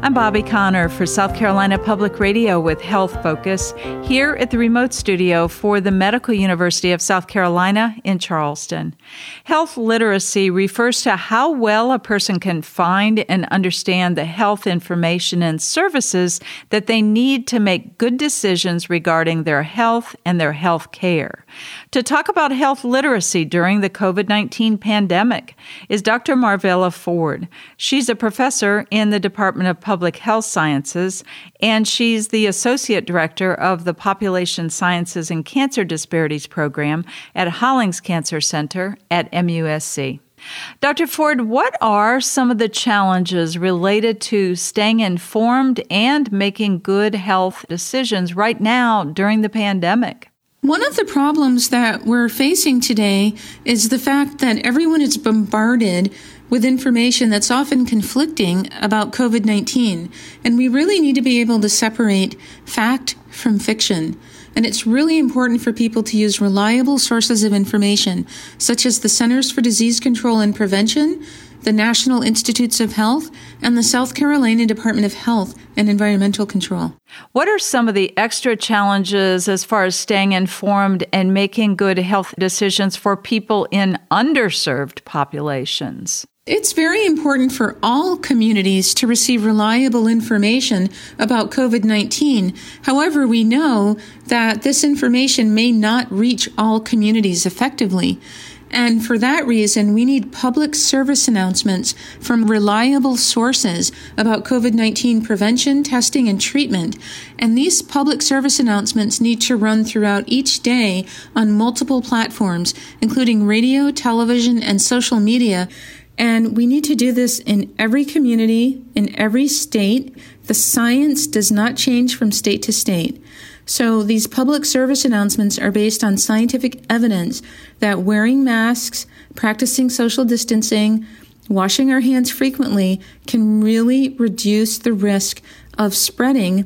I'm Bobby Connor for South Carolina Public Radio with Health Focus here at the remote studio for the Medical University of South Carolina in Charleston. Health literacy refers to how well a person can find and understand the health information and services that they need to make good decisions regarding their health and their health care. To talk about health literacy during the COVID-19 pandemic is Dr. Marvella Ford. She's a professor in the Department of Public Health Sciences, and she's the Associate Director of the Population Sciences and Cancer Disparities Program at Hollings Cancer Center at MUSC. Dr. Ford, what are some of the challenges related to staying informed and making good health decisions right now during the pandemic? One of the problems that we're facing today is the fact that everyone is bombarded with information that's often conflicting about COVID-19. And we really need to be able to separate fact from fiction. And it's really important for people to use reliable sources of information, such as the Centers for Disease Control and Prevention, the National Institutes of Health, and the South Carolina Department of Health and Environmental Control. What are some of the extra challenges as far as staying informed and making good health decisions for people in underserved populations? It's very important for all communities to receive reliable information about COVID-19. However, we know that this information may not reach all communities effectively. And for that reason, we need public service announcements from reliable sources about COVID-19 prevention, testing, and treatment. And these public service announcements need to run throughout each day on multiple platforms, including radio, television, and social media. And we need to do this in every community, in every state. The science does not change from state to state. So these public service announcements are based on scientific evidence that wearing masks, practicing social distancing, washing our hands frequently can really reduce the risk of spreading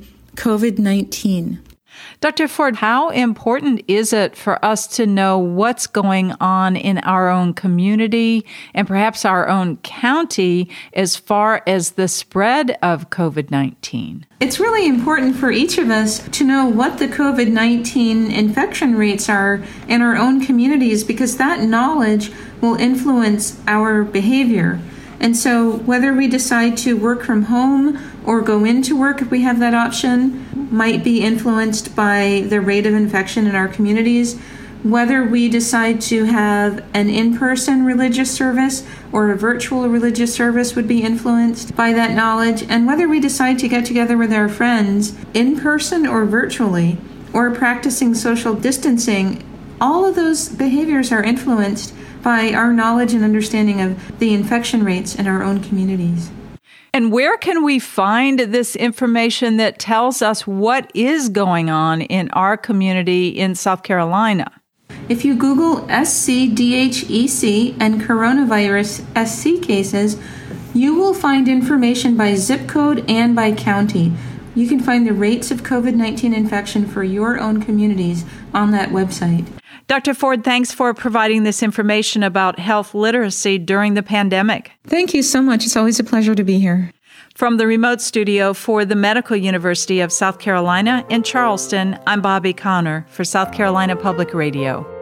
COVID-19. Dr. Ford, how important is it for us to know what's going on in our own community and perhaps our own county as far as the spread of COVID-19? It's really important for each of us to know what the COVID-19 infection rates are in our own communities, because that knowledge will influence our behavior. And so whether we decide to work from home or go into work if we have that option might be influenced by the rate of infection in our communities. Whether we decide to have an in-person religious service or a virtual religious service would be influenced by that knowledge. And whether we decide to get together with our friends in person or virtually, or practicing social distancing, all of those behaviors are influenced by our knowledge and understanding of the infection rates in our own communities. And where can we find this information that tells us what is going on in our community in South Carolina? If you Google SCDHEC and coronavirus SC cases, you will find information by zip code and by county. You can find the rates of COVID-19 infection for your own communities on that website. Dr. Ford, thanks for providing this information about health literacy during the pandemic. Thank you so much. It's always a pleasure to be here. From the remote studio for the Medical University of South Carolina in Charleston, I'm Bobby Connor for South Carolina Public Radio.